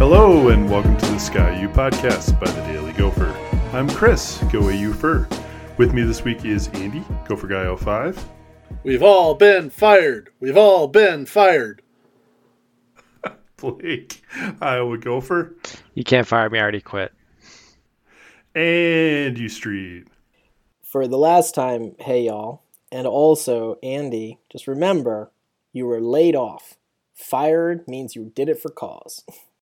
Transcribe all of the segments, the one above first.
Hello and welcome to the Sky U podcast by the Daily Gopher. I'm Chris, Go AU Fur. With me this week is Andy, Gopher Guy 05. We've all been fired. We've all been fired. Blake, Iowa Gopher. You can't fire me, I already quit. And U Street. For the last time, hey y'all. And also, Andy, just remember, you were laid off. Fired means you did it for cause.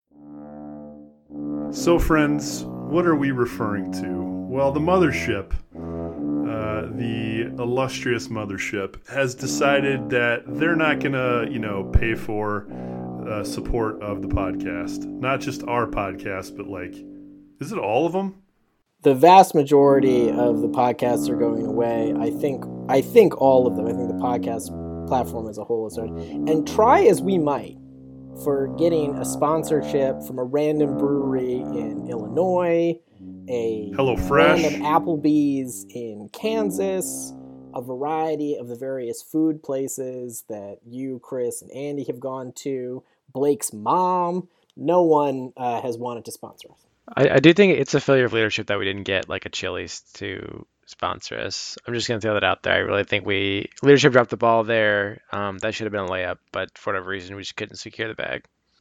So friends, what are we referring to? Well, the mothership, the illustrious mothership, has decided that they're not going to, pay for support of the podcast. Not just our podcast, but is it all of them? The vast majority of the podcasts are going away. I think all of them. I think the podcast platform as a whole is starting. And try as we might for getting a sponsorship from a random brewery in Illinois, a HelloFresh, random Applebee's in Kansas, a variety of the various food places that you, Chris, and Andy have gone to, Blake's mom. No one has wanted to sponsor us. I do think it's a failure of leadership that we didn't get a Chili's to sponsor us. I'm just going to throw that out there. I really think leadership dropped the ball there. That should have been a layup, but for whatever reason, we just couldn't secure the bag.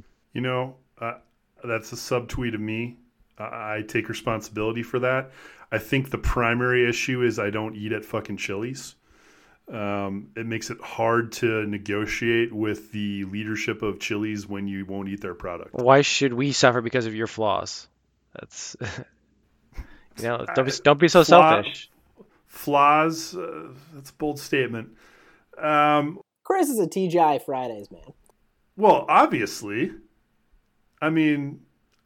That's a subtweet of me. I take responsibility for that. I think the primary issue is I don't eat at fucking Chili's. It makes it hard to negotiate with the leadership of Chili's when you won't eat their product. Why should we suffer because of your flaws? That's don't be so selfish. Flaws. That's a bold statement. Chris is a TGI Fridays man. Well, obviously. I mean,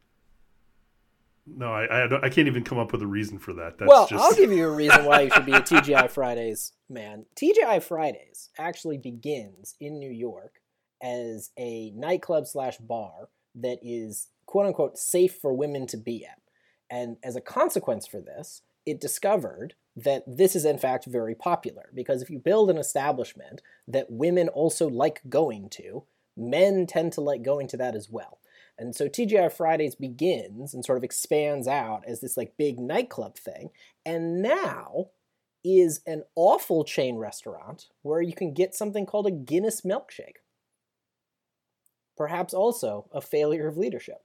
no, I can't even come up with a reason for that. I'll give you a reason why you should be a TGI Fridays man. TGI Fridays actually begins in New York as a nightclub / bar that is quote unquote safe for women to be at. And as a consequence for this, it discovered that this is in fact very popular because if you build an establishment that women also like going to, men tend to like going to that as well. And so TGI Fridays begins and sort of expands out as this big nightclub thing, and now is an awful chain restaurant where you can get something called a Guinness milkshake. Perhaps also a failure of leadership.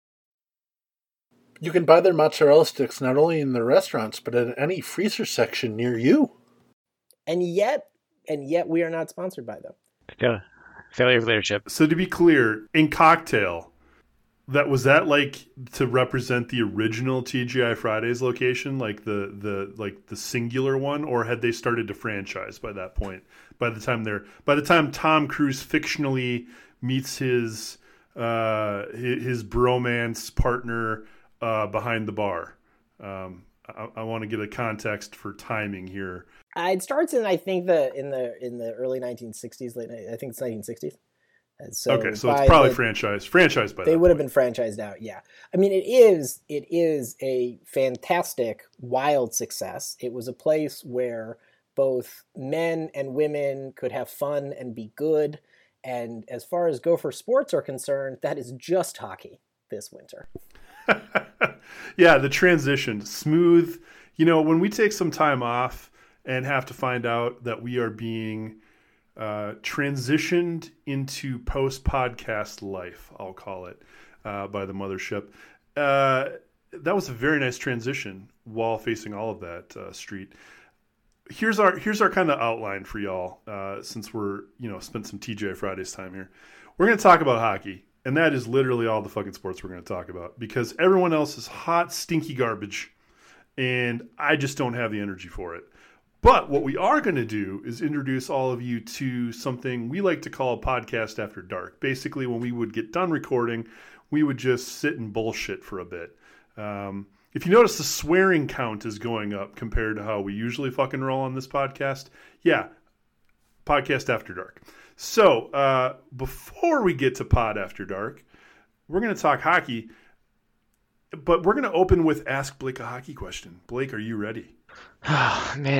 You can buy their mozzarella sticks not only in the restaurants, but at any freezer section near you. And yet we are not sponsored by them. Yeah, failure of leadership. So to be clear, in Cocktail, was that to represent the original TGI Fridays location, the singular one, or had they started to franchise by that point? By the time Tom Cruise fictionally meets his bromance partner behind the bar. I want to get a context for timing here. It starts in I think in the early 1960s, I think it's 1960s. So it's probably franchised by that. They would have been franchised out, yeah. I mean, it is a fantastic, wild success. It was a place where both men and women could have fun and be good. And as far as Gopher sports are concerned, that is just hockey this winter. Yeah, the transition, smooth. When we take some time off and have to find out that we are being transitioned into post-podcast life, I'll call it, by the mothership. That was a very nice transition while facing all of that, Street. Here's our kind of outline for y'all, since we're, spent some TGI Fridays time here. We're going to talk about hockey, and that is literally all the fucking sports we're going to talk about because everyone else is hot, stinky garbage, and I just don't have the energy for it. But what we are going to do is introduce all of you to something we like to call Podcast After Dark. Basically, when we would get done recording, we would just sit and bullshit for a bit. If you notice, the swearing count is going up compared to how we usually fucking roll on this podcast. Yeah, Podcast After Dark. So, before we get to Pod After Dark, we're going to talk hockey, but we're going to open with Ask Blake a Hockey Question. Blake, are you ready? Oh, man,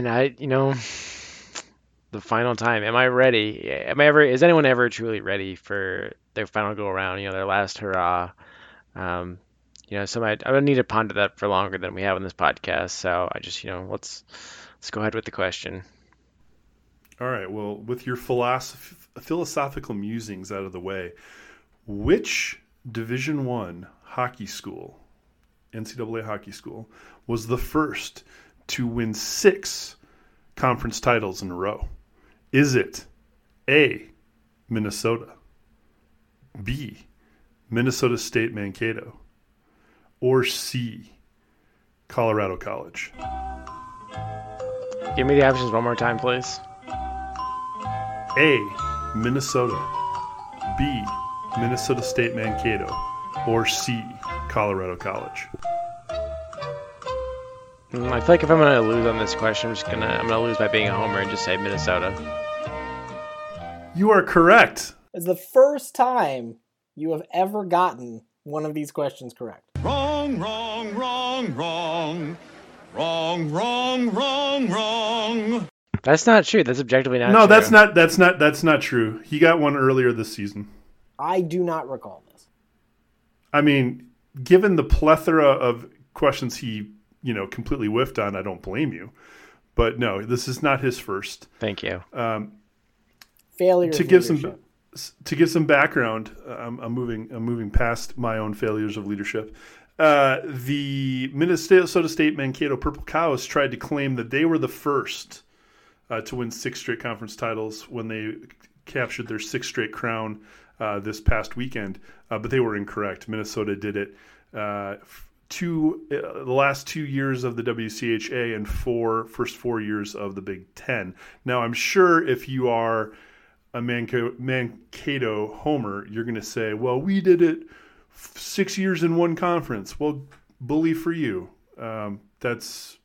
the final time. Am I ready? Is anyone ever truly ready for their final go around, their last hurrah? I would need to ponder that for longer than we have on this podcast. So I just, let's go ahead with the question. All right. Well, with your philosophical musings out of the way, which Division I hockey school, NCAA hockey school, was the first to win 6 conference titles in a row? Is it A, Minnesota, B, Minnesota State Mankato, or C, Colorado College? Give me the options one more time, please. A, Minnesota, B, Minnesota State Mankato, or C, Colorado College? I feel like if I'm going to lose on this question, I'm going to lose by being a homer and just say Minnesota. You are correct. It's the first time you have ever gotten one of these questions correct. Wrong, wrong, wrong, wrong. Wrong, wrong, wrong, wrong. That's not true. That's objectively not true. No, that's not true. He got one earlier this season. I do not recall this. I mean, given the plethora of questions he, completely whiffed on, I don't blame you. But no, this is not his first. Thank you. Failure to give some background, I'm moving past my own failures of leadership. The Minnesota State Mankato Purple Cows tried to claim that they were the first to win 6 straight conference titles when they captured their 6th straight crown this past weekend, but they were incorrect. Minnesota did it the last 2 years of the WCHA and first 4 years of the Big Ten. Now, I'm sure if you are a Mankato homer, you're going to say, well, we did it 6 years in one conference. Well, bully for you. That's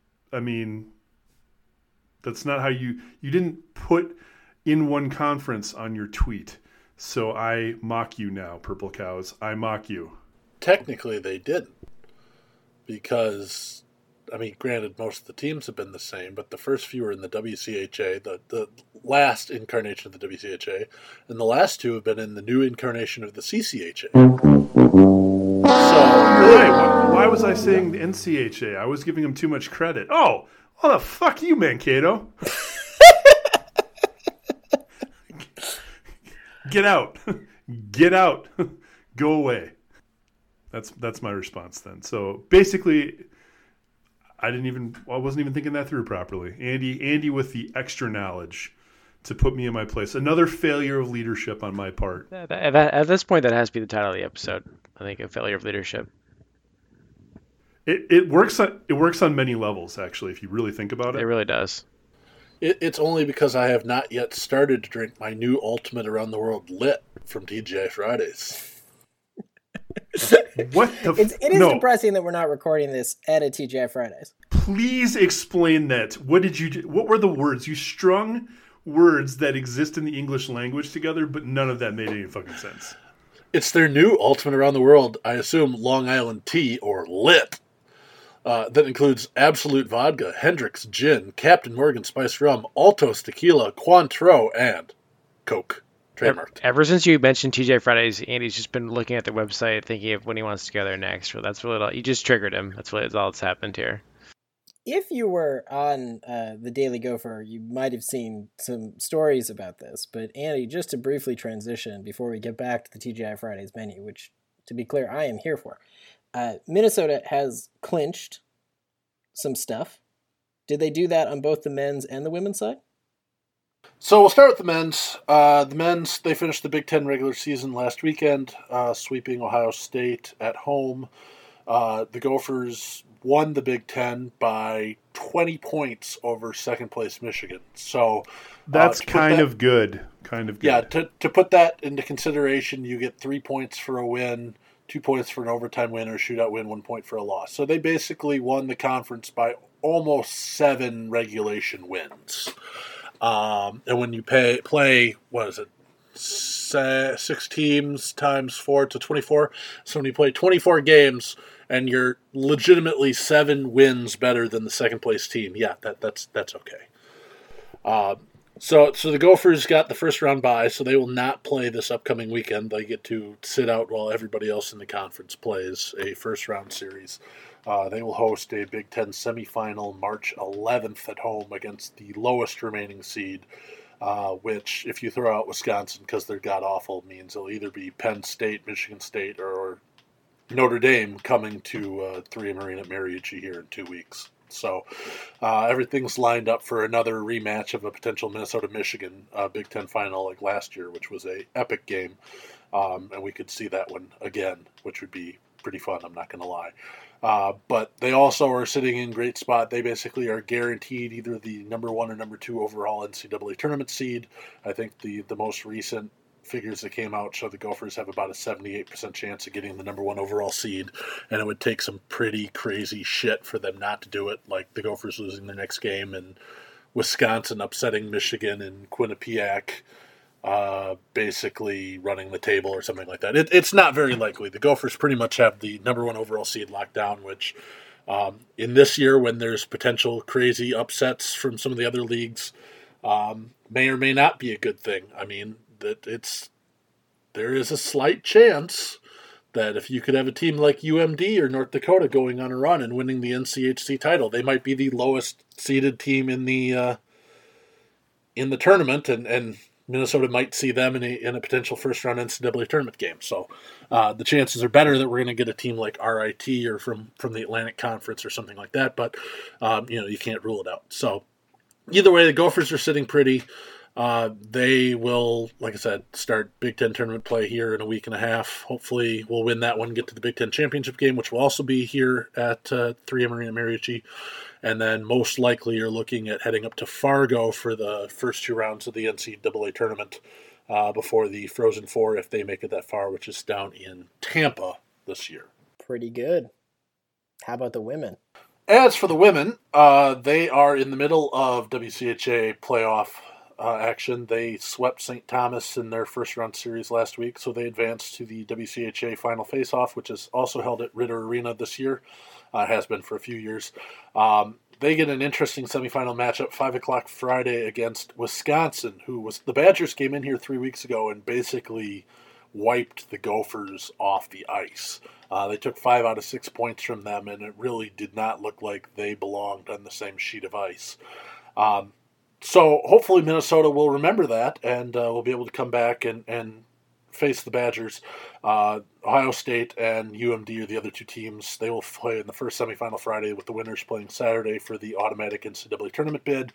not how you didn't put in one conference on your tweet. So I mock you now, Purple Cows. I mock you. Technically, they didn't. Because, granted, most of the teams have been the same, but the first few were in the WCHA, the last incarnation of the WCHA, and the last 2 have been in the new incarnation of the CCHA. So, why was I saying the NCHA? I was giving him too much credit. Oh, the fuck you, Mankato. Get out. Get out. Go away. That's my response then. So basically, I wasn't even thinking that through properly. Andy with the extra knowledge to put me in my place. Another failure of leadership on my part. At this point, that has to be the title of the episode. I think a failure of leadership. It works on many levels, actually, if you really think about it. It really does. It's only because I have not yet started to drink my new Ultimate Around the World Lit from TGI Fridays. What the? It is depressing that we're not recording this at a TGI Fridays. Please explain that. What did you do? What were the words? You strung words that exist in the English language together, but none of that made any fucking sense. It's their new Ultimate Around the World, I assume Long Island Tea, or Lit, that includes Absolute Vodka, Hendrick's Gin, Captain Morgan Spiced Rum, Altos Tequila, Cointreau, and Coke. Trademarked. Ever since you mentioned TGI Fridays, Andy's just been looking at the website, thinking of when he wants to go there next. Well, that's really all. You just triggered him. That's all that's happened here. If you were on the Daily Gopher, you might have seen some stories about this. But Andy, just to briefly transition before we get back to the TGI Fridays menu, which, to be clear, I am here for. Minnesota has clinched some stuff. Did they do that on both the men's and the women's side? So we'll start with the men's. The men's, they finished the Big Ten regular season last weekend, sweeping Ohio State at home. The Gophers won the Big Ten by 20 points over second-place Michigan. So that's kind of good. Yeah, to put that into consideration, you get 3 points for a win, 2 points for an overtime win or a shootout win, 1 point for a loss. So they basically won the conference by almost 7 regulation wins. And when you play, what is it, 6 teams times 4 to 24? So when you play 24 games and you're legitimately 7 wins better than the second place team, yeah, that's okay. So the Gophers got the first round bye, so they will not play this upcoming weekend. They get to sit out while everybody else in the conference plays a first round series. They will host a Big Ten semifinal March 11th at home against the lowest remaining seed, which, if you throw out Wisconsin because they're god awful, means it'll either be Penn State, Michigan State, or Notre Dame coming to 3M Arena at Mariucci here in 2 weeks. So everything's lined up for another rematch of a potential Minnesota-Michigan Big Ten final like last year, which was a epic game. And we could see that one again, which would be pretty fun, I'm not going to lie. But they also are sitting in great spot. They basically are guaranteed either the number 1 or number 2 overall NCAA tournament seed. I think the most recent figures that came out show the Gophers have about a 78% chance of getting the number 1 overall seed, and it would take some pretty crazy shit for them not to do it, like the Gophers losing their next game and Wisconsin upsetting Michigan and Quinnipiac basically running the table or something like that. It's not very likely. The Gophers pretty much have the number 1 overall seed locked down, which in this year when there's potential crazy upsets from some of the other leagues may or may not be a good thing. I mean, there is a slight chance that if you could have a team like UMD or North Dakota going on a run and winning the NCHC title, they might be the lowest seeded team in the tournament, and Minnesota might see them in a potential first round NCAA tournament game. So the chances are better that we're going to get a team like RIT or from the Atlantic Conference or something like that. But you can't rule it out. So either way, the Gophers are sitting pretty. They will, like I said, start Big Ten tournament play here in a week and a half. Hopefully we'll win that one, get to the Big Ten championship game, which will also be here at 3M Arena Mariucci. And then most likely you're looking at heading up to Fargo for the first 2 rounds of the NCAA tournament before the Frozen Four, if they make it that far, which is down in Tampa this year. Pretty good. How about the women? As for the women, they are in the middle of WCHA playoff action. They swept St. Thomas in their first round series last week, so they advanced to the WCHA final face-off, which is also held at Ritter Arena this year. Has been for a few years. They get an interesting semifinal matchup, 5 o'clock Friday against Wisconsin, the Badgers came in here 3 weeks ago and basically wiped the Gophers off the ice. They took 5 out of 6 points from them, and it really did not look like they belonged on the same sheet of ice. So hopefully Minnesota will remember that, and will be able to come back and face the Badgers. Ohio State and UMD are the other 2 teams. They will play in the first semifinal Friday, with the winners playing Saturday for the automatic NCAA tournament bid,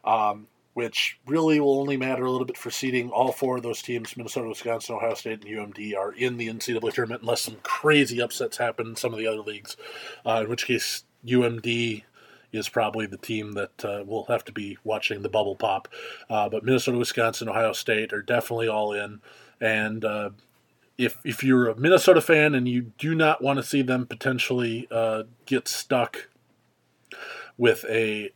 which really will only matter a little bit for seeding. All 4 of those teams, Minnesota, Wisconsin, Ohio State, and UMD, are in the NCAA tournament unless some crazy upsets happen in some of the other leagues, in which case UMD is probably the team that we'll have to be watching the bubble pop. But Minnesota, Wisconsin, Ohio State are definitely all in. And if you're a Minnesota fan and you do not want to see them potentially get stuck with a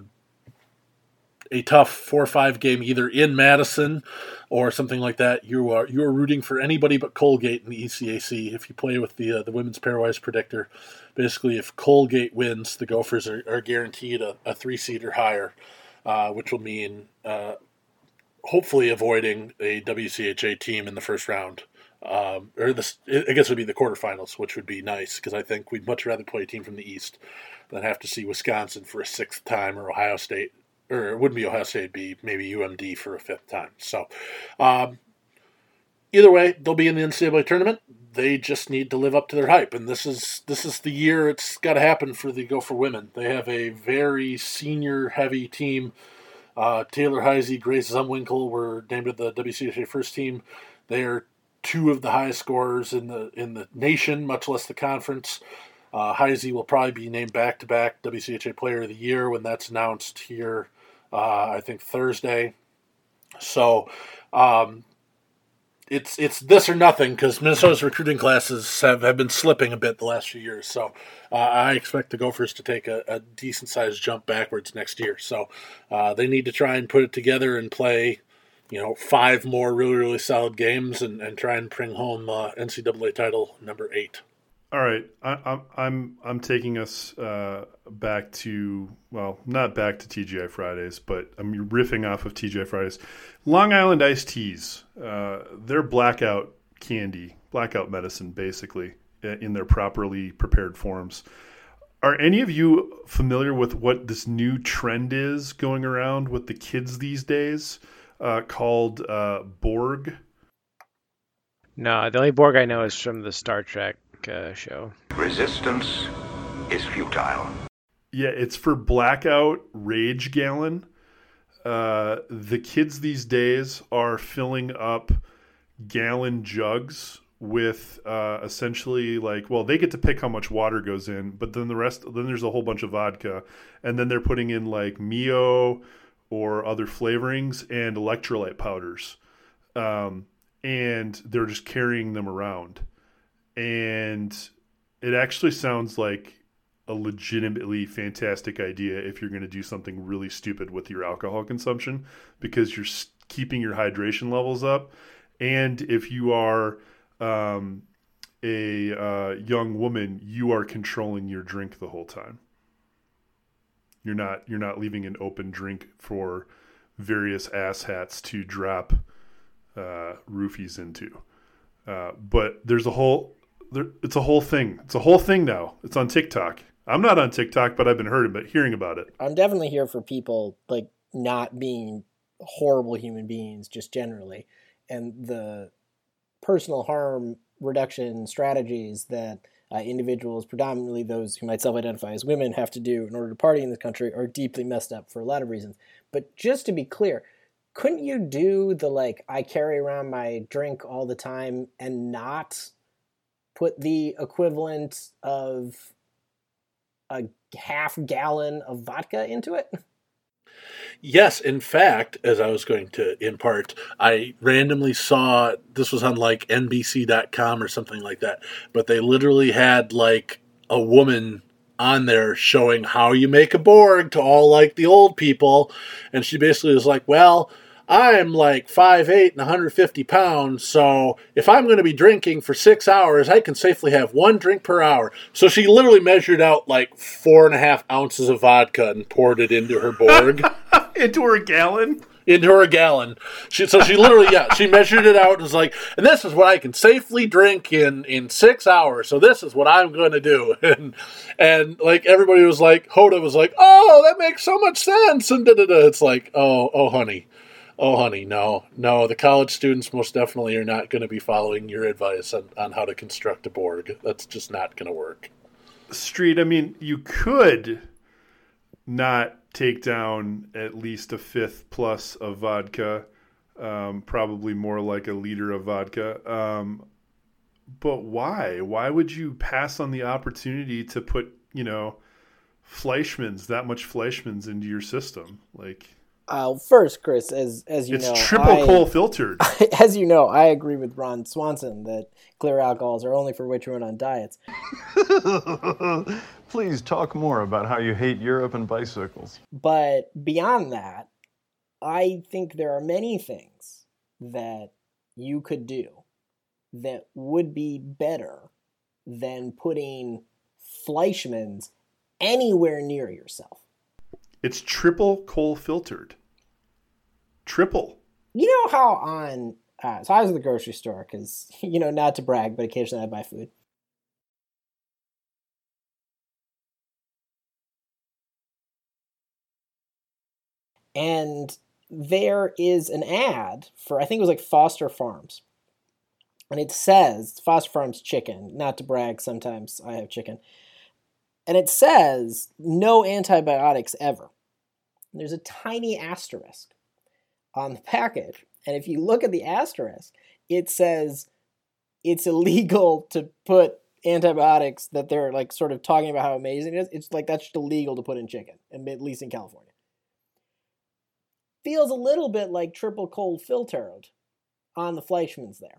tough 4 or 5 game either in Madison or something like that, you are rooting for anybody but Colgate in the ECAC. If you play with the women's pairwise predictor, basically if Colgate wins, the Gophers are guaranteed a 3 seed or higher, which will mean hopefully avoiding a WCHA team in the first round. I guess it would be the quarterfinals, which would be nice, because I think we'd much rather play a team from the East than have to see Wisconsin for a 6th time, or Ohio State, or it wouldn't be Ohio State, it'd be maybe UMD for a 5th time. So either way, they'll be in the NCAA tournament. They just need to live up to their hype, and this is the year it's got to happen for the Gopher women. They have a very senior-heavy team. Taylor Heisey, Grace Zumwinkle were named to the WCHA first team. They are 2 of the highest scorers in the nation, much less the conference. Heisey will probably be named back-to-back WCHA Player of the Year when that's announced here, I think Thursday. So it's this or nothing, because Minnesota's recruiting classes have been slipping a bit the last few years. So I expect the Gophers to take a decent-sized jump backwards next year. So they need to try and put it together and play 5 more really, really solid games and try and bring home NCAA title number 8. All right, I'm taking us back to, well, not back to TGI Fridays, but I'm riffing off of TGI Fridays. Long Island iced teas, they're blackout candy, blackout medicine, basically, in their properly prepared forms. Are any of you familiar with what this new trend is going around with the kids these days, called Borg? No, the only Borg I know is from the Star Trek show. Resistance is futile. Yeah, it's for blackout rage gallon. The kids these days are filling up gallon jugs with essentially like, well, they get to pick how much water goes in, but then then there's a whole bunch of vodka, and then they're putting in like Mio or other flavorings and electrolyte powders, and they're just carrying them around. And it actually sounds like a legitimately fantastic idea if you're going to do something really stupid with your alcohol consumption, because you're keeping your hydration levels up. And if you are a young woman, you are controlling your drink the whole time. You're not leaving an open drink for various asshats to drop roofies into. But there's it's a whole thing. It's a whole thing now. It's on TikTok. I'm not on TikTok, but I've been hearing about it. I'm definitely here for people like not being horrible human beings, just generally, and the personal harm reduction strategies that individuals, predominantly those who might self-identify as women, have to do in order to party in this country are deeply messed up for a lot of reasons. But just to be clear, couldn't you do the like I carry around my drink all the time and not put the equivalent of a half gallon of vodka into it? Yes, in fact, as I was going to impart, I randomly saw, this was on like NBC.com or something like that, but they literally had like a woman on there showing how you make a Borg to all like the old people. And she basically was like, well, I'm like 5'8" and 150 pounds, so if I'm going to be drinking for 6 hours, I can safely have one drink per hour. So she literally measured out like 4.5 ounces of vodka and poured it into her Borg. Into her gallon? Into her gallon. She literally, she measured it out and was like, and this is what I can safely drink in 6 hours, so this is what I'm going to do. And like everybody was like, Hoda was like, oh, that makes so much sense. And da-da-da. It's like, oh, honey. Oh, honey, no. The college students most definitely are not going to be following your advice on how to construct a Borg. That's just not going to work. Street, I mean, you could not take down at least a fifth plus of vodka, probably more like a liter of vodka. But why? Why would you pass on the opportunity to put, Fleischmann's, that much Fleischmann's into your system? Like... First, Chris, as you know, it's triple coal filtered. As you know, I agree with Ron Swanson that clear alcohols are only for which run on diets. Please talk more about how you hate Europe and bicycles. But beyond that, I think there are many things that you could do that would be better than putting Fleischmann's anywhere near yourself. It's triple coal filtered. Triple. You know how on... so I was at the grocery store because, not to brag, but occasionally I buy food. And there is an ad for, I think it was like Foster Farms. And it says, Foster Farms chicken. Not to brag, sometimes I have chicken. And it says, no antibiotics ever. And there's a tiny asterisk on the package. And if you look at the asterisk, it says it's illegal to put antibiotics that they're like sort of talking about how amazing it is. It's like that's just illegal to put in chicken, at least in California. Feels a little bit like triple cold filtered on the Fleischmann's there.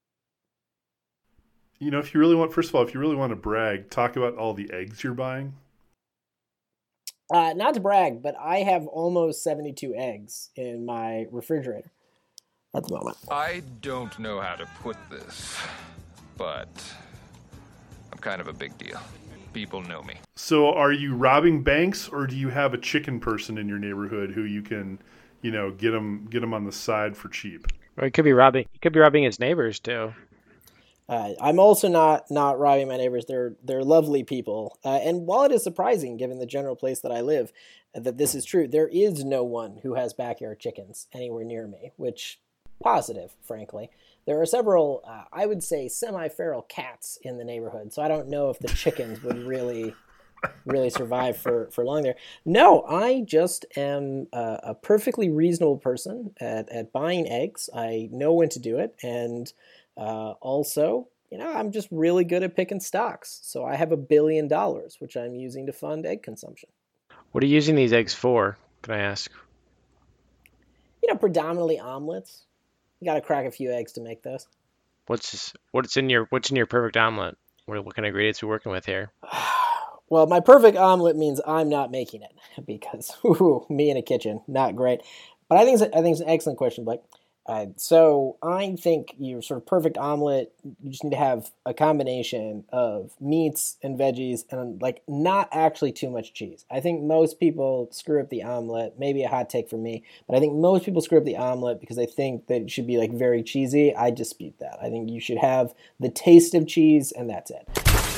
If you really want, first of all, if you really want to brag, talk about all the eggs you're buying. Not to brag, but I have almost 72 eggs in my refrigerator at the moment. I don't know how to put this, but I'm kind of a big deal. People know me. So are you robbing banks, or do you have a chicken person in your neighborhood who you can, get them on the side for cheap? Or he could be robbing. He could be robbing his neighbors too. I'm also not robbing my neighbors. They're lovely people. And while it is surprising, given the general place that I live, that this is true, there is no one who has backyard chickens anywhere near me, which positive, frankly. There are several, I would say, semi-feral cats in the neighborhood, so I don't know if the chickens would really survive for long there. No, I just am a perfectly reasonable person at buying eggs. I know when to do it, and also, I'm just really good at picking stocks. So I have $1 billion, which I'm using to fund egg consumption. What are you using these eggs for, can I ask? Predominantly omelets. You got to crack a few eggs to make those. What's in your perfect omelet? What kind of ingredients are we working with here? Well, my perfect omelet means I'm not making it because me in a kitchen, not great. But I think it's an excellent question, Blake. So I think your sort of perfect omelet, you just need to have a combination of meats and veggies and not actually too much cheese. I think most people screw up the omelet, maybe a hot take from me, but I think most people screw up the omelet because they think that it should be very cheesy. I dispute that. I think you should have the taste of cheese and that's it.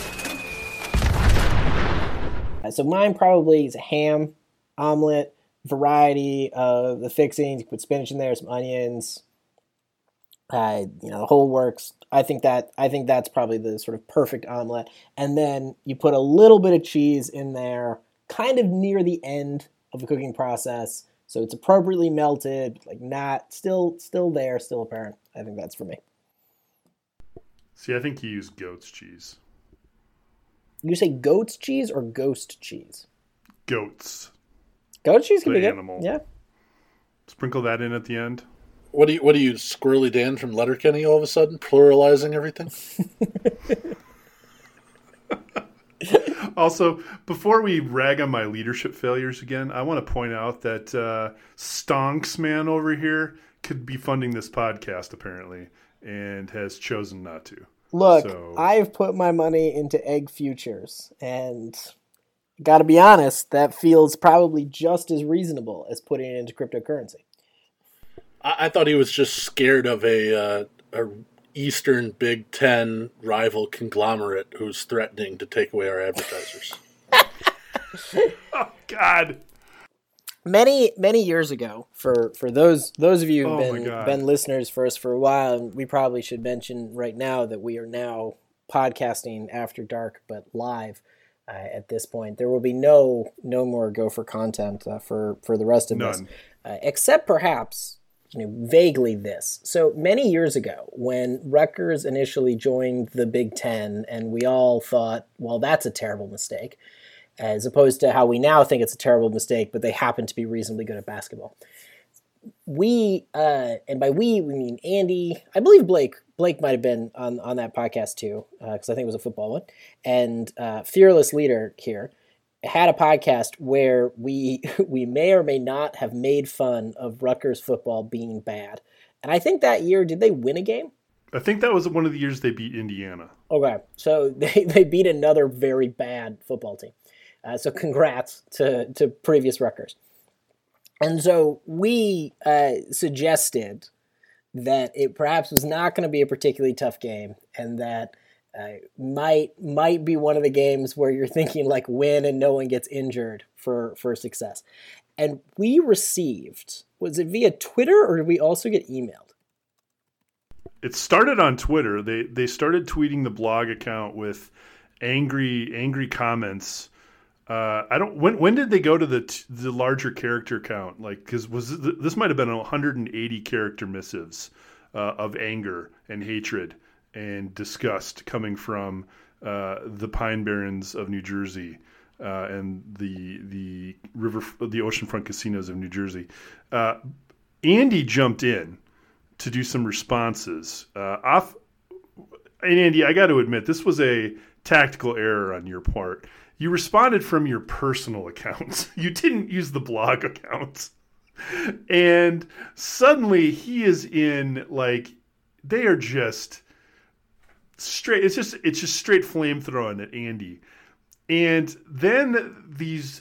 So mine probably is a ham omelet. Variety of the fixings. You put spinach in there, some onions, the whole works. I think that's probably the sort of perfect omelet. And then you put a little bit of cheese in there, kind of near the end of the cooking process, so it's appropriately melted, not still there, still apparent. I think that's for me. See, I think you use goat's cheese. You say goat's cheese or ghost cheese? Goats. Goat cheese can be good. Animal. Yeah. Sprinkle that in at the end. What do you Squirrely Dan from Letterkenny all of a sudden pluralizing everything? Also, before we rag on my leadership failures again, I want to point out that Stonks man over here could be funding this podcast apparently, and has chosen not to. Look, I've put my money into egg futures, and got to be honest, that feels probably just as reasonable as putting it into cryptocurrency. I thought he was just scared of a Eastern Big Ten rival conglomerate who's threatening to take away our advertisers. Oh, God. Many years ago, for those of you who've been listeners for us for a while, and we probably should mention right now that we are now podcasting after dark, but live. At this point, there will be no more Gopher content for the rest of this, except perhaps vaguely this. So many years ago, when Rutgers initially joined the Big Ten, and we all thought, well, that's a terrible mistake, as opposed to how we now think it's a terrible mistake, but they happen to be reasonably good at basketball. We, and by we mean Andy, I believe Blake might have been on that podcast too, because I think it was a football one. And Fearless Leader here had a podcast where we may or may not have made fun of Rutgers football being bad. And I think that year, did they win a game? I think that was one of the years they beat Indiana. Okay, so they beat another very bad football team. So congrats to previous Rutgers. And so we suggested that it perhaps was not going to be a particularly tough game, and that might be one of the games where you're thinking win and no one gets injured for success. And we received, was it via Twitter or did we also get emailed? It started on Twitter. They started tweeting the blog account with angry comments. When did they go to the larger character count? Because this might have been 180 character missives of anger and hatred and disgust coming from the Pine Barrens of New Jersey and the oceanfront casinos of New Jersey. Andy jumped in to do some responses. And Andy, I got to admit, this was a tactical error on your part. You responded from your personal accounts. You didn't use the blog account. And suddenly he is in they are just straight. It's just straight flamethrowing at Andy, and then these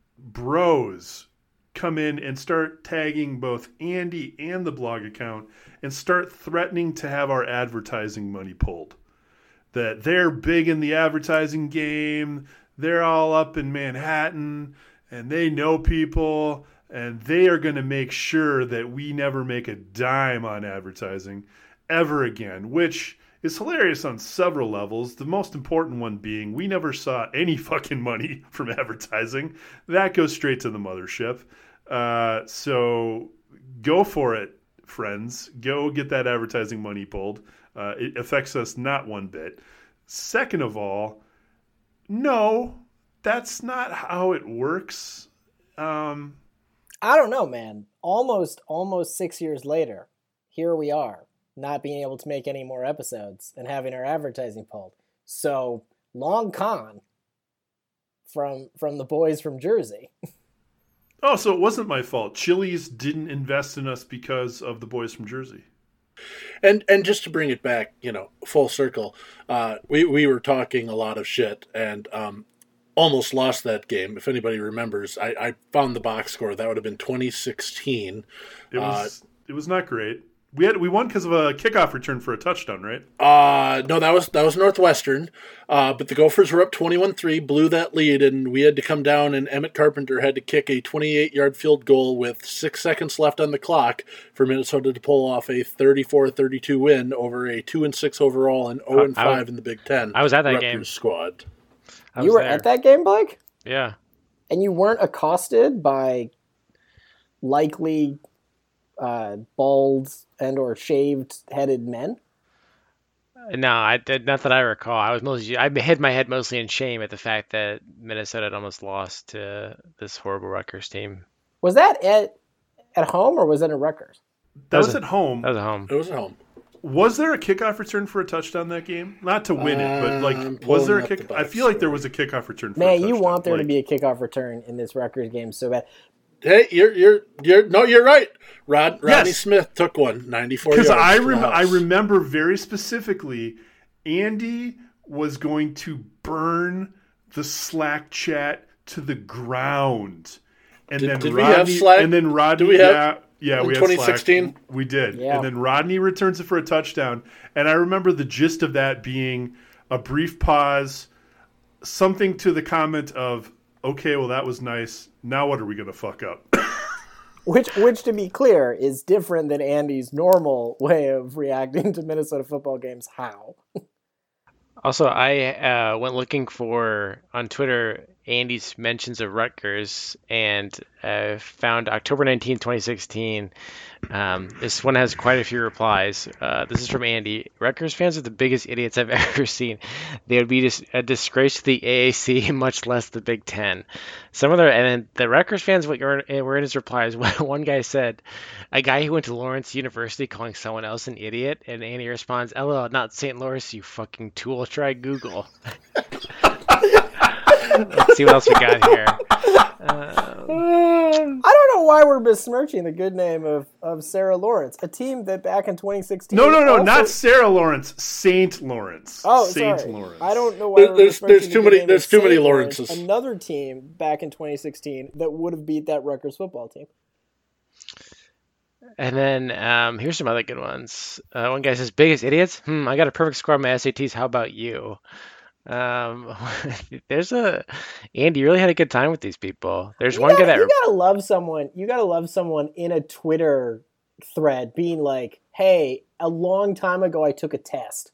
bros come in and start tagging both Andy and the blog account and start threatening to have our advertising money pulled. That they're big in the advertising game. They're all up in Manhattan and they know people and they are going to make sure that we never make a dime on advertising ever again, which is hilarious on several levels. The most important one being we never saw any fucking money from advertising. That goes straight to the mothership. So go for it, friends. Go get that advertising money pulled. It affects us not one bit. Second of all, no, that's not how it works. I don't know, man. Almost 6 years later, here we are, not being able to make any more episodes and having our advertising pulled. So long con from the boys from Jersey. Oh, so it wasn't my fault. Chili's didn't invest in us because of the boys from Jersey. And just to bring it back, full circle, we were talking a lot of shit and almost lost that game. If anybody remembers, I found the box score. That would have been 2016. It was not great. We won because of a kickoff return for a touchdown, right? No, that was Northwestern. But the Gophers were up 21-3, blew that lead, and we had to come down, and Emmett Carpenter had to kick a 28-yard field goal with 6 seconds left on the clock for Minnesota to pull off a 34-32 win over a 2-6 overall and 0-5 in the Big Ten. I was at that Rutgers game. Squad. You were at that game, Blake? Yeah. And you weren't accosted by likely bald and or shaved-headed men? No, I did not that I recall. I hid my head mostly in shame at the fact that Minnesota had almost lost to this horrible Rutgers team. Was that at home or was it at Rutgers? That was at home. That was at home. It was at home. Was there a kickoff return for a touchdown that game? Not to win it, but was there a kick? I feel like there was a kickoff return for a touchdown. Man, you want there to be a kickoff return in this Rutgers game so bad. Hey, you're right. Rodney Smith took one, 94 yards. Because I remember very specifically, Andy was going to burn the Slack chat to the ground, and then Rodney, we have Slack? And then Rodney, we have we had 2016. Slack. We did, yeah. And then Rodney returns it for a touchdown, and I remember the gist of that being a brief pause, something to the comment of, "Okay, well that was nice. Now what are we going to fuck up?" Which, to be clear, is different than Andy's normal way of reacting to Minnesota football games. How? Also, I went looking for, on Twitter, Andy's mentions of Rutgers, and found October 19, 2016. This one has quite a few replies. This is from Andy. Rutgers fans are the biggest idiots I've ever seen. They would be a disgrace to the AAC, much less the Big Ten. And then the Rutgers fans were in his replies. One guy said, a guy who went to Lawrence University calling someone else an idiot, and Andy responds, LOL, not St. Louis, you fucking tool. Try Google. Let's see what else we got here. I don't know why we're besmirching the good name of Sarah Lawrence, a team that back in 2016. No, not Sarah Lawrence, Saint Lawrence. Oh, Saint sorry. Lawrence. I don't know why there's too many Lawrences. Another team back in 2016 that would have beat that Rutgers football team. And then here's some other good ones. One guy says, biggest idiots? I got a perfect score on my SATs. How about you? Andy, you really had a good time with these people. There's one guy that you gotta love someone in a Twitter thread being like, hey, a long time ago I took a test.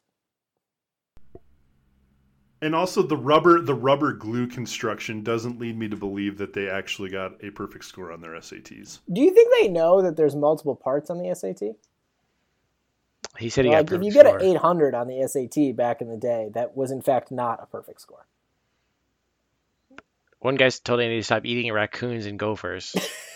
And also the rubber glue construction doesn't lead me to believe that they actually got a perfect score on their SATs. Do you think they know that there's multiple parts on the SAT? He said he got a perfect if you get score. an 800 on the SAT back in the day, that was in fact not a perfect score. One guy told Andy to stop eating raccoons and gophers.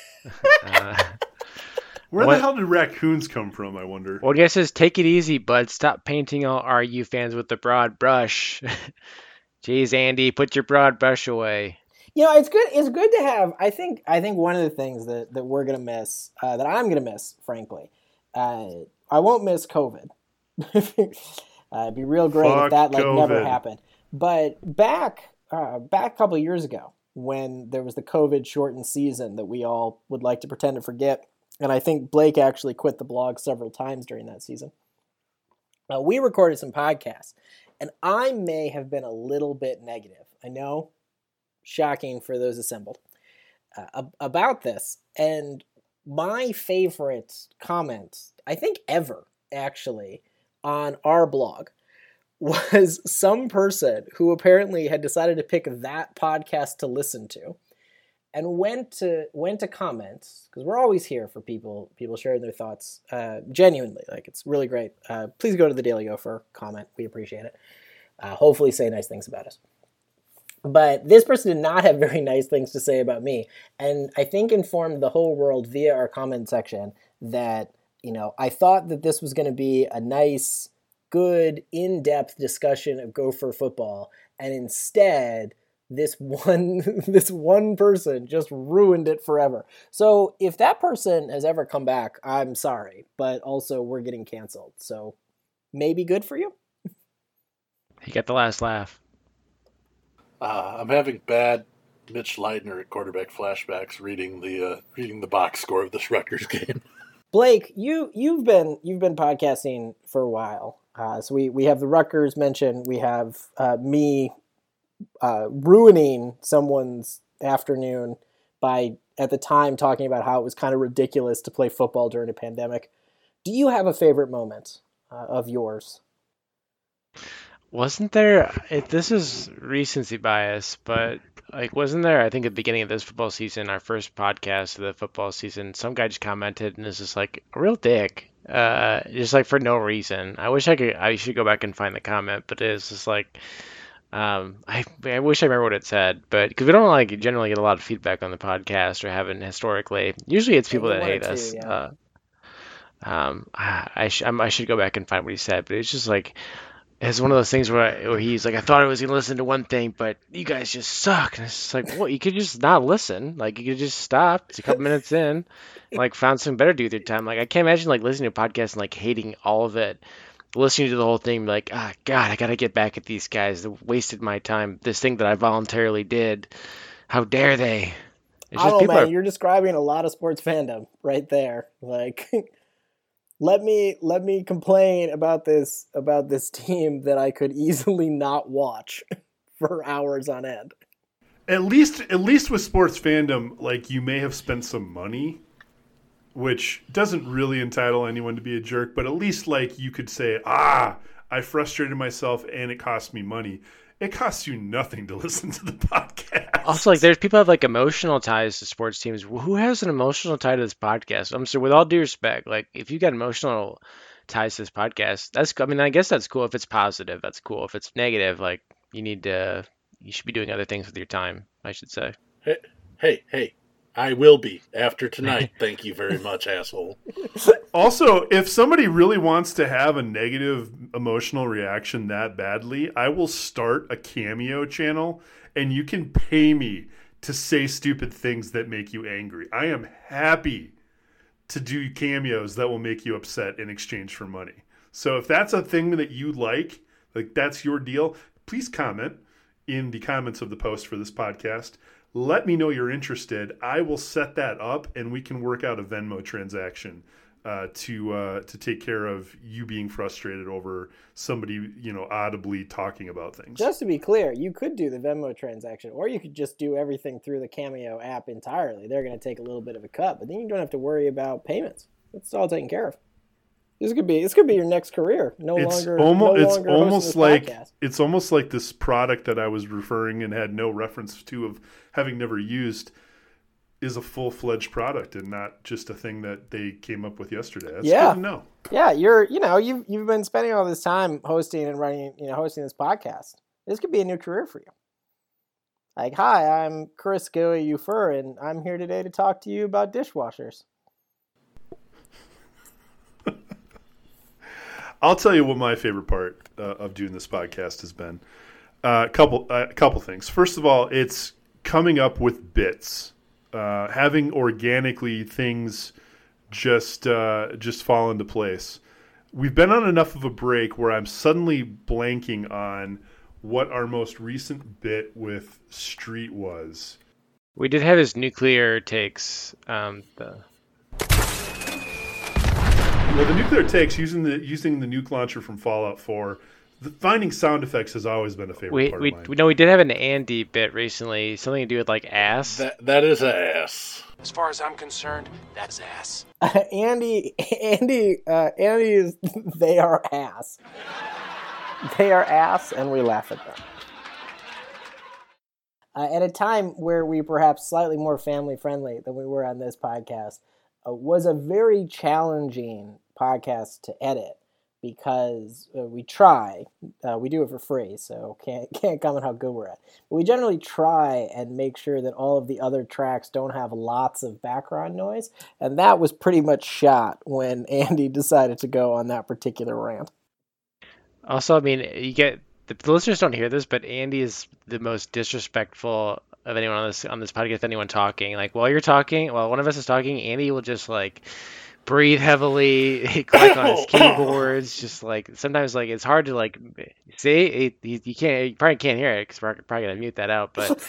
Where the hell did raccoons come from, I wonder? One guy says, take it easy, bud. Stop painting all RU fans with the broad brush. Jeez, Andy, put your broad brush away. It's good. It's good to have. I think one of the things that we're gonna miss, that I'm gonna miss, frankly, I won't miss COVID, It'd be real great if that like never COVID. happened. But back a couple of years ago, when there was the COVID shortened season that we all would like to pretend to forget, and I think Blake actually quit the blog several times during that season. We recorded some podcasts, and I may have been a little bit negative. I know, shocking for those assembled, about this. And my favorite comment, I think ever, actually, on our blog was some person who apparently had decided to pick that podcast to listen to and went to comment, because we're always here for people sharing their thoughts genuinely. Like, it's really great. Please go to the Daily Gopher, comment. We appreciate it. Hopefully say nice things about us. But this person did not have very nice things to say about me, and I think informed the whole world via our comment section that, you know, I thought that this was going to be a nice, good, in-depth discussion of Gopher football, and instead this one person just ruined it forever. So if that person has ever come back, I'm sorry, but also we're getting canceled. So maybe good for you. He got the last laugh. I'm having bad Mitch Leitner at quarterback flashbacks reading the box score of this Rutgers game. Blake, you've been podcasting for a while. So we have the Rutgers mention. We have me ruining someone's afternoon by, at the time, talking about how it was kind of ridiculous to play football during a pandemic. Do you have a favorite moment of yours? Wasn't there, this is recency bias, but like, wasn't there, I think at the beginning of this football season, our first podcast of the football season, some guy just commented and is just like a real dick, just like for no reason. I should go back and find the comment, but it's just like, I wish I remember what it said, but because we don't like generally get a lot of feedback on the podcast or haven't historically. Usually it's people that hate us. Yeah. I should go back and find what he said, but it's just like, it's one of those things where he's like, I thought I was going to listen to one thing, but you guys just suck. And it's just like, well, you could just not listen. Like, you could just stop. It's a couple minutes in, like, found something better to do with your time. Like, I can't imagine, like, listening to a podcast and, like, hating all of it. Listening to the whole thing, like, God, I got to get back at these guys. They wasted my time. This thing that I voluntarily did. How dare they? It's just, man, you're describing a lot of sports fandom right there. Like... Let me complain about this team that I could easily not watch for hours on end. At least with sports fandom, like, you may have spent some money, which doesn't really entitle anyone to be a jerk, but at least, like, you could say, I frustrated myself and it cost me money. It costs you nothing to listen to the podcast. Also, like, there's people have like emotional ties to sports teams. Who has an emotional tie to this podcast? I'm sorry, with all due respect, like, if you got emotional ties to this podcast, I guess that's cool. If it's positive, that's cool. If it's negative, like, you should be doing other things with your time, I should say. Hey, I will be after tonight. Thank you very much, asshole. Also, if somebody really wants to have a negative emotional reaction that badly, I will start a Cameo channel, and you can pay me to say stupid things that make you angry. I am happy to do cameos that will make you upset in exchange for money. So if that's a thing that you like that's your deal, please comment in the comments of the post for this podcast. Let me know you're interested. I will set that up, and we can work out a Venmo transaction to take care of you being frustrated over somebody, audibly talking about things. Just to be clear, you could do the Venmo transaction, or you could just do everything through the Cameo app entirely. They're going to take a little bit of a cut, but then you don't have to worry about payments. It's all taken care of. This could be your next career. It's almost like this product that I was referring and had no reference to of having never used is a full-fledged product and not just a thing that they came up with yesterday. That's good to know. Yeah, you've been spending all this time hosting and running, hosting this podcast. This could be a new career for you. Like, hi, I'm Chris Gilly-Ufer, and I'm here today to talk to you about dishwashers. I'll tell you what my favorite part of doing this podcast has been. A couple things. First of all, it's coming up with bits, having organically things just fall into place. we've been on enough of a break where I'm suddenly blanking on what our most recent bit with Street was. We did have his nuclear takes. Well, the nuclear takes using the nuke launcher from Fallout 4. Finding sound effects has always been a favorite part of mine. We did have an Andy bit recently, something to do with like ass. That is ass. As far as I'm concerned, that's ass. Andy is. They are ass. They are ass, and we laugh at them. At a time where we perhaps slightly more family friendly than we were on this podcast, was a very challenging podcast to edit. Because we try, we do it for free, so can't comment how good we're at. But we generally try and make sure that all of the other tracks don't have lots of background noise, and that was pretty much shot when Andy decided to go on that particular rant. Also, I mean, the listeners don't hear this, but Andy is the most disrespectful of anyone on this podcast. Anyone talking, like while one of us is talking, Andy will just like breathe heavily, click on his keyboards, just like sometimes like it's hard to like see. You probably can't hear it because we're probably gonna mute that out. But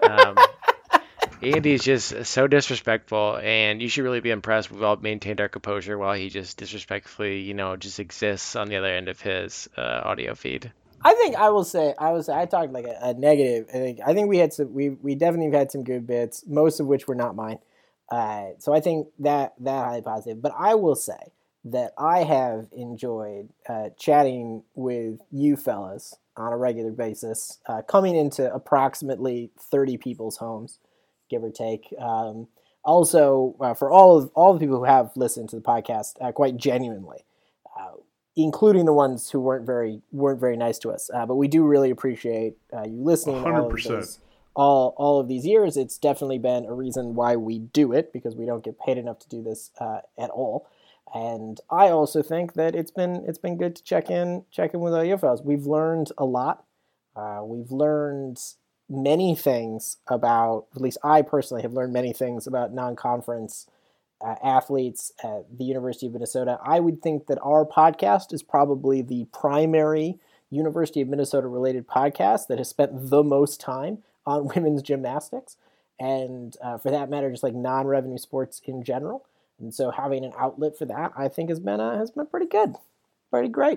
Andy's just so disrespectful, and you should really be impressed. We've all maintained our composure while he just disrespectfully, just exists on the other end of his audio feed. I think I will say I talked like a negative. I think we had we definitely had some good bits, most of which were not mine. So I think that highly positive. But I will say that I have enjoyed chatting with you fellas on a regular basis, coming into approximately 30 people's homes, give or take. Also, for all the people who have listened to the podcast, quite genuinely, including the ones who weren't very nice to us. But we do really appreciate you listening. 100%. All of these years. It's definitely been a reason why we do it, because we don't get paid enough to do this at all. And I also think that it's been good to check in with all you fellas. We've learned a lot. We've learned many things about, at least I personally have learned many things about non-conference athletes at the University of Minnesota. I would think that our podcast is probably the primary University of Minnesota related podcast that has spent the most time on women's gymnastics, and for that matter, just like non-revenue sports in general. And so having an outlet for that, I think, has been pretty good, pretty great.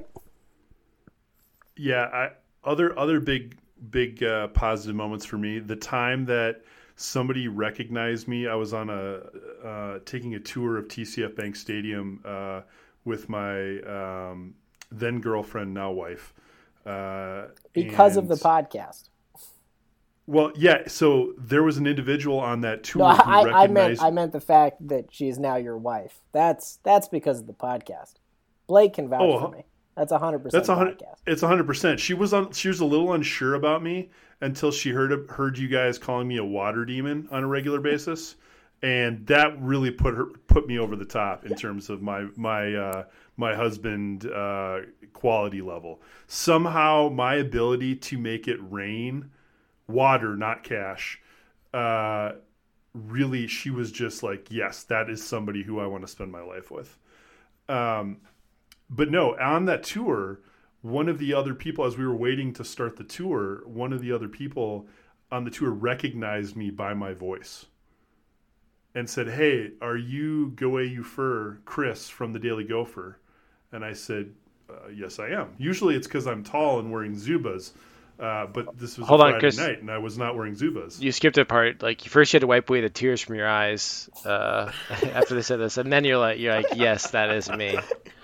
Yeah, other big positive moments for me. The time that somebody recognized me, I was on taking a tour of TCF Bank Stadium with my then girlfriend, now wife. Because of the podcast. Well, yeah. So there was an individual on that tour. No, who recognized... I meant the fact that she is now your wife. That's because of the podcast. Blake can vouch for me. That's 100%. That's 100. Podcast. It's 100%. She was a little unsure about me until she heard you guys calling me a water demon on a regular basis, and that really put me over the top in terms of my husband quality level. Somehow my ability to make it rain. Water, not cash. Really, she was just like, yes, that is somebody who I want to spend my life with. But no, on that tour, one of the other people, as we were waiting to start the tour, one of the other people on the tour recognized me by my voice and said, "Hey, are you Goe Ufer, Chris from the Daily Gopher?" And I said, "Yes, I am." Usually it's because I'm tall and wearing Zubas. But this was Friday Chris. night, and I was not wearing Zubas. You skipped a part. Like, first you had to wipe away the tears from your eyes after they said this, and then you're like, yes, that is me.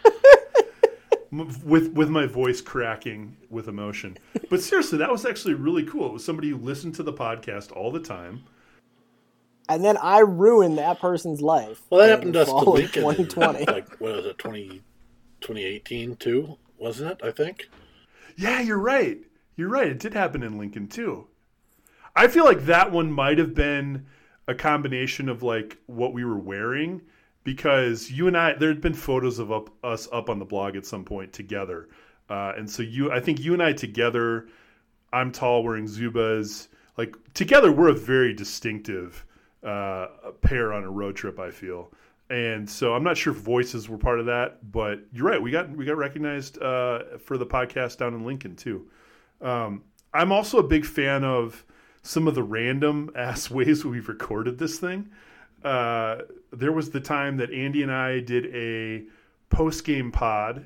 With my voice cracking with emotion. But seriously, that was actually really cool. It was somebody who listened to the podcast all the time. And then I ruined that person's life. Well, that happened to us to Lincoln 2020. Like, what was it, 2018 too, wasn't it, I think? Yeah, you're right. You're right. It did happen in Lincoln too. I feel like that one might have been a combination of like what we were wearing, because you and I, there had been photos of us up on the blog at some point together. And so I think you and I together, I'm tall wearing Zubas, like together we're a very distinctive pair on a road trip, I feel. And so I'm not sure if voices were part of that, but you're right. We got recognized for the podcast down in Lincoln too. I'm also a big fan of some of the random ass ways we've recorded this thing. There was the time that Andy and I did a post-game pod,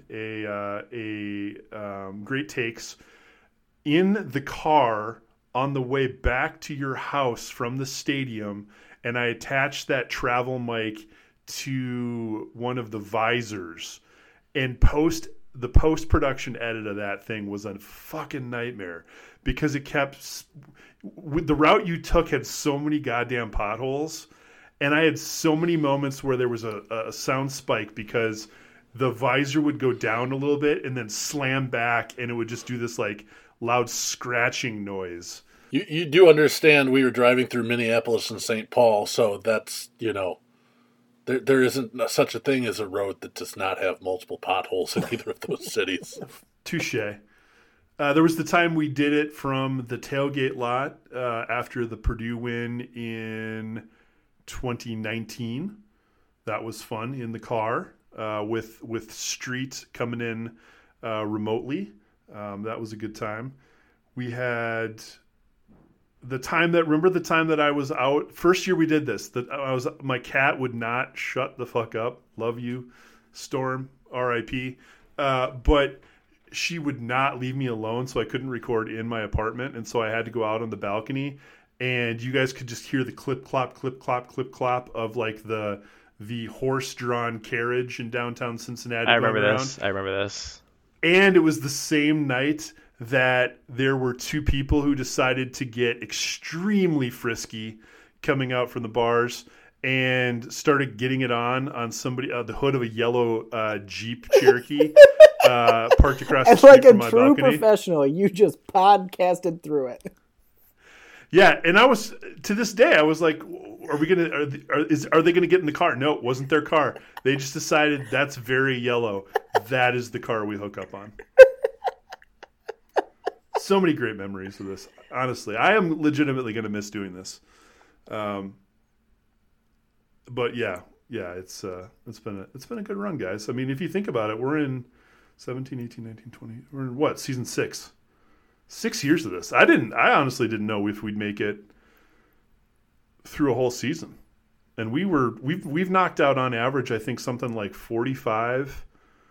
a Great Takes, in the car on the way back to your house from the stadium, and I attached that travel mic to one of the visors, and the post-production edit of that thing was a fucking nightmare because it kept with the route you took had so many goddamn potholes, and I had so many moments where there was a sound spike because the visor would go down a little bit and then slam back, and it would just do this like loud scratching noise. You do understand we were driving through Minneapolis and St. Paul, so that's, there isn't such a thing as a road that does not have multiple potholes in either of those cities. Touche. There was the time we did it from the tailgate lot after the Purdue win in 2019. That was fun in the car with Street coming in remotely. That was a good time. We had remember the time that I was out first year we did this, that my cat would not shut the fuck up. Love you, Storm, RIP. But she would not leave me alone, so I couldn't record in my apartment, and so I had to go out on the balcony, and you guys could just hear the clip clop of like the horse-drawn carriage in downtown Cincinnati. I remember this. And it was the same night that there were two people who decided to get extremely frisky coming out from the bars and started getting it on somebody, the hood of a yellow Jeep Cherokee parked across the street from my balcony. Like a true professional, you just podcasted through it. Yeah, and I was, to this day, I was like, are they gonna get in the car? No, it wasn't their car. They just decided that's very yellow. That is the car we hook up on. So many great memories of this. Honestly, I am legitimately gonna miss doing this. But yeah, it's been a good run, guys. I mean, if you think about it, we're in 17, 18, 19, 20. We're in what, season 6? 6 years of this. I honestly didn't know if we'd make it through a whole season. And we've knocked out on average, I think, something like 45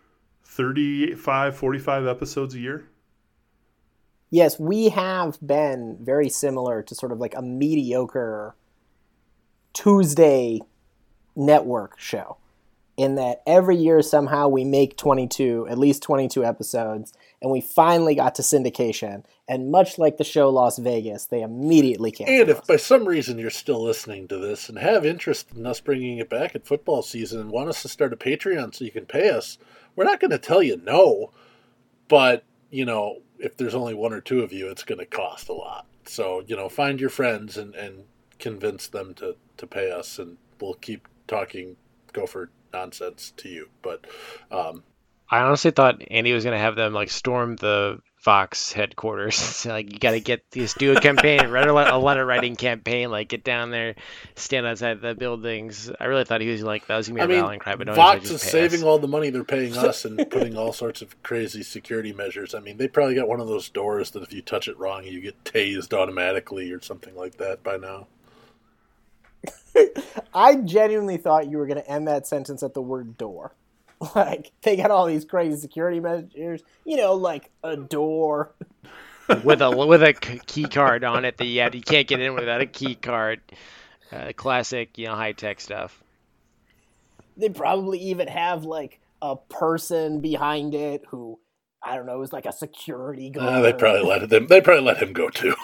episodes a year. Yes, we have been very similar to sort of like a mediocre Tuesday network show, in that every year somehow we make at least 22 episodes, and we finally got to syndication, and much like the show Las Vegas, they immediately canceled And if us. by some reason you're still listening to this and have interest in us bringing it back at football season and want us to start a Patreon so you can pay us, we're not going to tell you no, but, if there's only one or two of you, it's going to cost a lot. So, find your friends and convince them to pay us, and we'll keep talking Gopher nonsense to you. But I honestly thought Andy was going to have them like storm the Fox headquarters. So, like, you got to do a campaign, write a letter writing campaign, like get down there, stand outside the buildings. I really thought he was like, that was going to be a rallying cry, but no, Fox is saving all the money they're paying us and putting all sorts of crazy security measures. I mean, they probably got one of those doors that if you touch it wrong, you get tased automatically or something like that by now. I genuinely thought you were going to end that sentence at the word door. Like, they got all these crazy security measures, like a door. with a key card on it that you can't get in without a key card. Classic, high-tech stuff. They probably even have, like, a person behind it who, I don't know, is like a security guard. They probably let him go, too.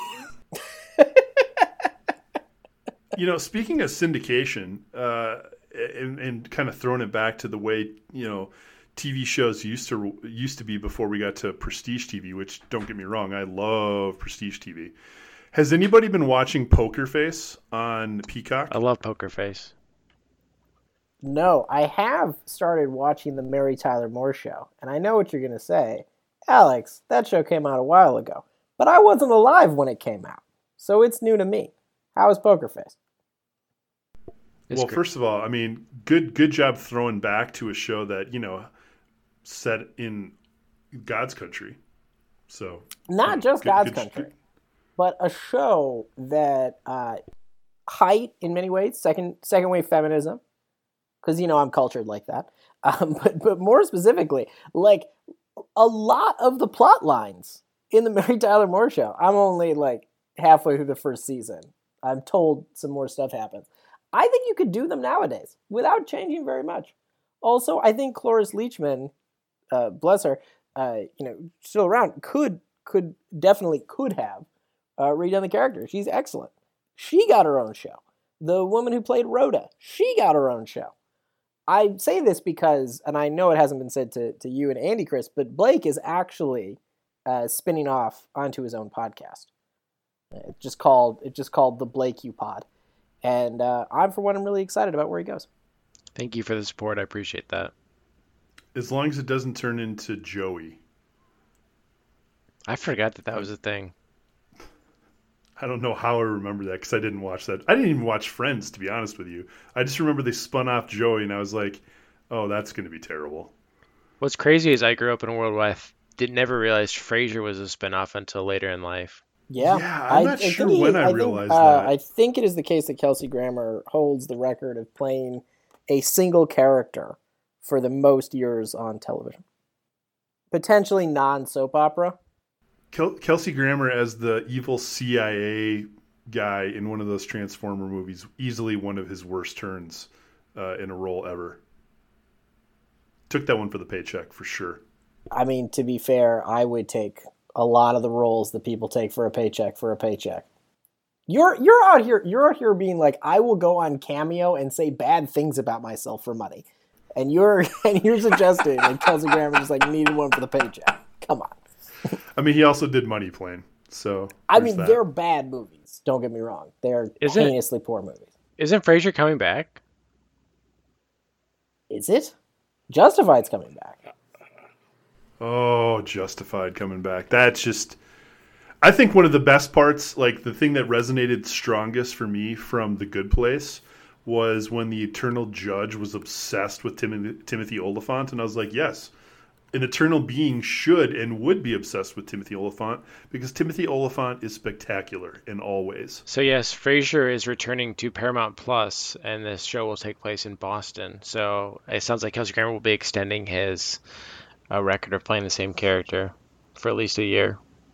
Speaking of syndication, and kind of throwing it back to the way TV shows used to be before we got to Prestige TV, which, don't get me wrong, I love Prestige TV. Has anybody been watching Poker Face on Peacock? I love Poker Face. No, I have started watching the Mary Tyler Moore Show, and I know what you're going to say. Alex, that show came out a while ago, but I wasn't alive when it came out, so it's new to me. How is Poker Face? Well, first of all, I mean, good job throwing back to a show that, set in God's country. So not just God's country, but a show that height in many ways, second wave feminism, because I'm cultured like that. But more specifically, like a lot of the plot lines in the Mary Tyler Moore Show. I'm only like halfway through the first season. I'm told some more stuff happens. I think you could do them nowadays without changing very much. Also, I think Cloris Leachman, bless her, still around, could definitely have redone the character. She's excellent. She got her own show. The woman who played Rhoda, she got her own show. I say this because, and I know it hasn't been said to you and Andy, Chris, but Blake is actually spinning off onto his own podcast. It's just called the Blake U Pod. And I'm, for one, I'm really excited about where he goes. Thank you for the support. I appreciate that. As long as it doesn't turn into Joey. I forgot that was a thing. I don't know how I remember that because I didn't watch that. I didn't even watch Friends, to be honest with you. I just remember they spun off Joey, and I was like, oh, that's going to be terrible. What's crazy is I grew up in a world where I never realized Frasier was a spinoff until later in life. Yeah, I'm not sure when I realized that. I think it is the case that Kelsey Grammer holds the record of playing a single character for the most years on television. Potentially non-soap opera. Kelsey Grammer as the evil CIA guy in one of those Transformer movies, easily one of his worst turns in a role ever. Took that one for the paycheck, for sure. I mean, to be fair, I would take a lot of the roles that people take for a paycheck. You're out here being like, I will go on Cameo and say bad things about myself for money. And you're suggesting that Kelsey Grammer just like needed one for the paycheck. Come on. I mean, he also did Money Plane, so they're bad movies. Don't get me wrong; they're heinously poor movies. Isn't Frasier coming back? Is it? Justified's coming back. Oh, Justified coming back. That's just, I think one of the best parts, like the thing that resonated strongest for me from The Good Place, was when the Eternal Judge was obsessed with Timothy Olyphant, and I was like, yes. An eternal being should and would be obsessed with Timothy Olyphant because Timothy Olyphant is spectacular in all ways. So yes, Frasier is returning to Paramount Plus, and this show will take place in Boston. So it sounds like Kelsey Grammer will be extending his record of playing the same character for at least a year.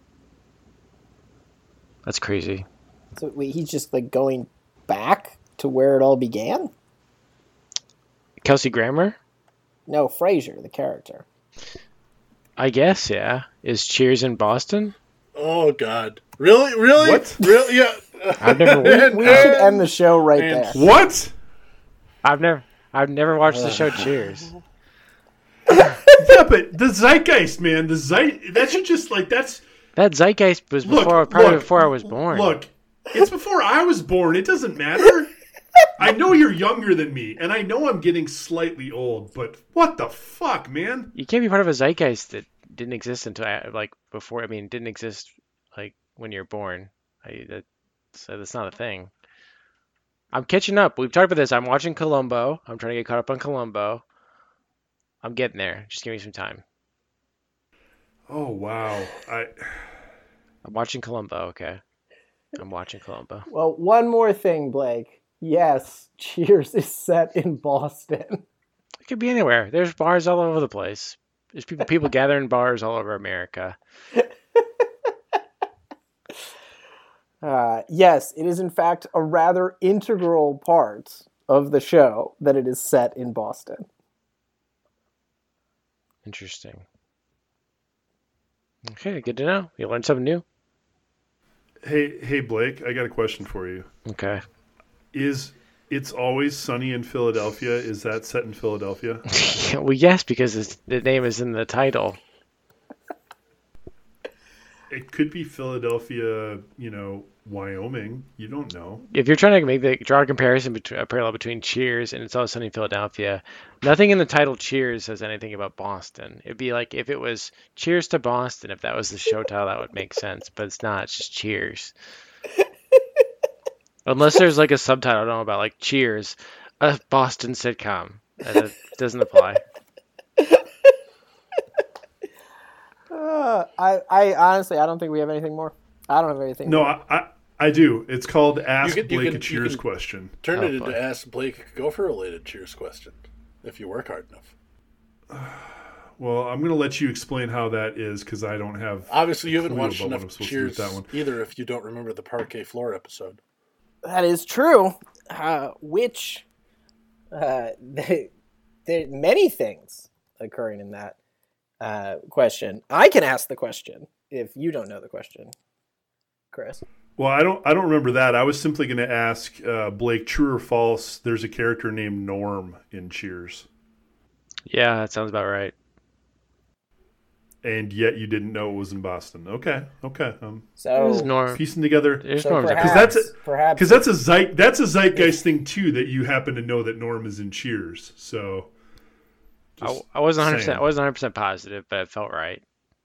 That's crazy. So wait, he's just like going back to where it all began? Kelsey Grammer? No, Frasier, the character. I guess, yeah. Is Cheers in Boston? Oh, God. Really? What? Really? Yeah. I've never. We should end the show right there. What? I've never watched the show Cheers. Yeah, but the zeitgeist, man. That should just like that's. That zeitgeist was before I was born. Look, it's before I was born. It doesn't matter. I know you're younger than me, and I know I'm getting slightly old, but what the fuck, man? You can't be part of a zeitgeist that didn't exist until before. I mean, didn't exist like when you're born. So that's not a thing. I'm catching up. We've talked about this. I'm watching Columbo. I'm trying to get caught up on Columbo. I'm getting there. Just give me some time. Oh wow! I'm watching Columbo. Okay, I'm watching Columbo. Well, one more thing, Blake. Yes, Cheers is set in Boston. It could be anywhere. There's bars all over the place. There's people gather in bars all over America. Yes, it is in fact a rather integral part of the show that it is set in Boston. Interesting. Okay, good to know. You learned something new. Hey, Blake, I got a question for you. Okay. Is It's Always Sunny in Philadelphia, is that set in Philadelphia? Well, yes, because the name is in the title. It could be Philadelphia, Wyoming. You don't know. If you're trying to draw a comparison a parallel between Cheers and It's Always Sunny in Philadelphia, nothing in the title Cheers says anything about Boston. It'd be like if it was Cheers to Boston, if that was the show title, that would make sense. But it's not. It's just Cheers. Unless there's like a subtitle, I don't know about, like Cheers, a Boston sitcom. That doesn't apply. I honestly, I don't think we have anything more. I don't have anything No, more. I do. It's called Ask You Blake can- a Cheers you can- question. Turn it boy. into Ask Blake a Gopher related Cheers question if you work hard enough. Well, I'm going to let you explain how that is because I don't have. Obviously, you haven't clue watched about what I'm enough supposed to do with Cheers that one. either if you don't remember the Parquet Floor episode. That is true. Which there are many things occurring in that question. I can ask the question if you don't know the question, Chris. Well, I don't remember that. I was simply going to ask Blake, true or false? There's a character named Norm in Cheers, Yeah, that sounds about right. and yet you didn't know it was in Boston. Okay. So There's Norm. Piecing together There's so Norm's perhaps, because episode. that's a zeitgeist thing too that you happen to know that Norm is in Cheers. So I wasn't 100%. saying. I wasn't 100% positive, but it felt right.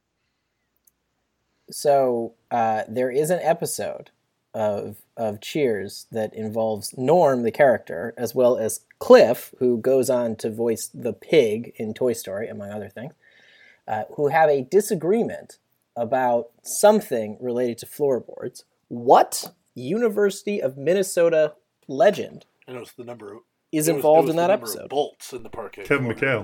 So there is an episode of Cheers that involves Norm, the character, as well as Cliff, who goes on to voice the pig in Toy Story, among other things, who have a disagreement about something related to floorboards. What University of Minnesota legend And it was the number is it was- involved it was in the that number of episode? bolts in the Parquet Kevin Floor. McHale.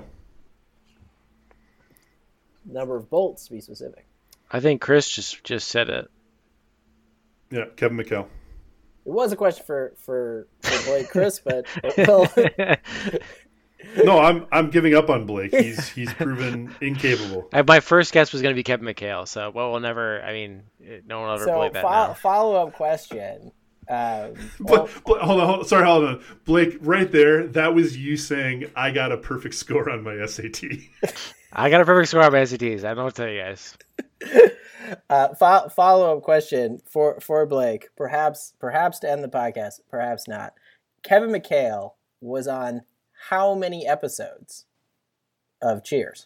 Number of bolts, to be specific. I think Chris just said it. Yeah, Kevin McHale. It was a question for Blake Chris, but well, No, I'm giving up on Blake. He's proven incapable. My first guess was going to be Kevin McHale, so we'll never. I mean, no one will ever so believe that now. follow-up question. Hold on. Blake, right there, that was you saying I got a perfect score on my SAT. I got a perfect score on my SATs. I don't know what to tell you guys. Follow-up question for Blake, perhaps to end the podcast, perhaps not. Kevin McHale was on how many episodes of Cheers?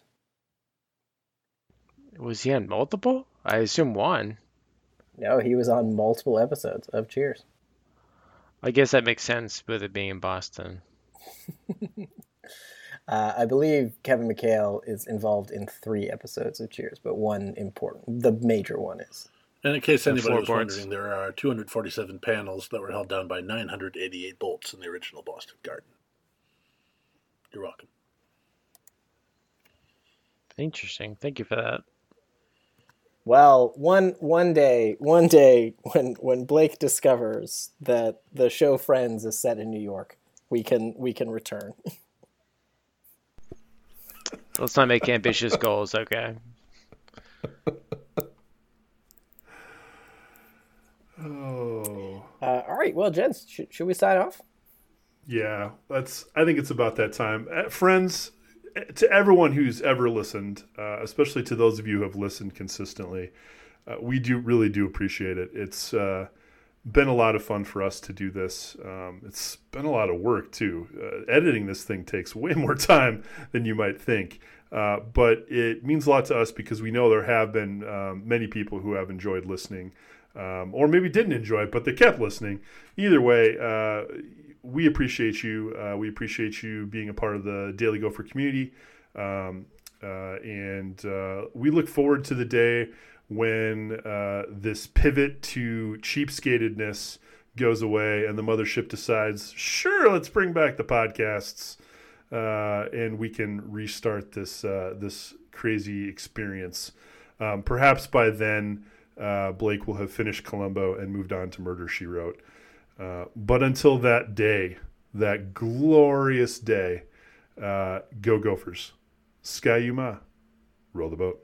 Was he on multiple? I assume one. No, he was on multiple episodes of Cheers. I guess that makes sense with it being in Boston. I believe Kevin McHale is involved in 3 episodes of Cheers, but one important, the major one is. And in case anybody was floorboards. wondering, there are 247 panels that were held down by 988 bolts in the original Boston Garden. You're welcome. Interesting. Thank you for that. Well, one day when Blake discovers that the show Friends is set in New York, we can return. Let's not make ambitious goals, okay? Oh. All right, well, gents, should we sign off? Yeah, I think it's about that time. Friends, to everyone who's ever listened, especially to those of you who have listened consistently, we really do appreciate it. It's been a lot of fun for us to do this. It's been a lot of work too. Editing this thing takes way more time than you might think, but it means a lot to us because we know there have been many people who have enjoyed listening, or maybe didn't enjoy it, but they kept listening. Either way, we appreciate you. We appreciate you being a part of the Daily Gopher community. And we look forward to the day when this pivot to cheapskatedness goes away and the mothership decides, sure, let's bring back the podcasts, and we can restart this crazy experience. Perhaps by then, Blake will have finished Columbo and moved on to Murder, She Wrote. But until that day, that glorious day, go Gophers. Sky Yuma. Roll the boat.